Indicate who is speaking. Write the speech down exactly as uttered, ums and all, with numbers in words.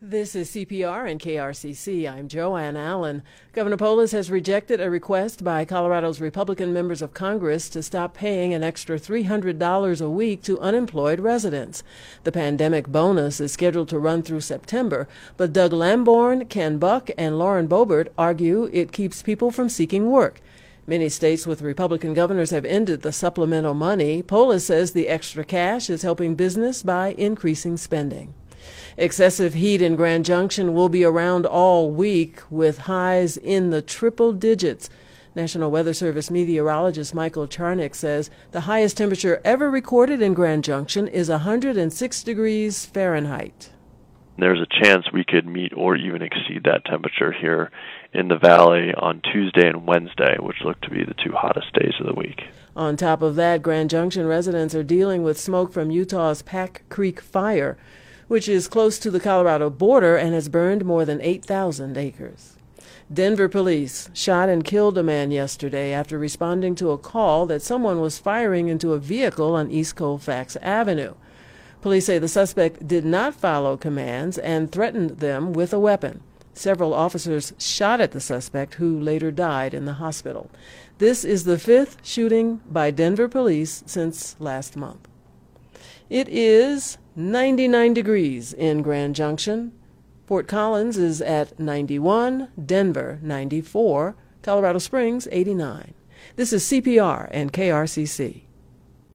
Speaker 1: This is C P R and K R C C. I'm Joanne Allen. Governor Polis has rejected a request by Colorado's Republican members of Congress to stop paying an extra three hundred dollars a week to unemployed residents. The pandemic bonus is scheduled to run through September, but Doug Lamborn, Ken Buck, and Lauren Boebert argue it keeps people from seeking work. Many states with Republican governors have ended the supplemental money. Polis says the extra cash is helping business by increasing spending. Excessive heat in Grand Junction will be around all week, with highs in the triple digits. National Weather Service meteorologist Michael Charnick says the highest temperature ever recorded in Grand Junction is one hundred six degrees Fahrenheit.
Speaker 2: There's a chance we could meet or even exceed that temperature here in the valley on Tuesday and Wednesday, which look to be the two hottest days of the week.
Speaker 1: On top of that, Grand Junction residents are dealing with smoke from Utah's Pack Creek Fire, which is close to the Colorado border and has burned more than eight thousand acres. Denver police shot and killed a man yesterday after responding to a call that someone was firing into a vehicle on East Colfax Avenue. Police say the suspect did not follow commands and threatened them with a weapon. Several officers shot at the suspect, who later died in the hospital. This is the fifth shooting by Denver police since last month. It is ninety-nine degrees in Grand Junction. Fort Collins is at ninety-one, Denver ninety-four, Colorado Springs eighty-nine. This is C P R and K R C C.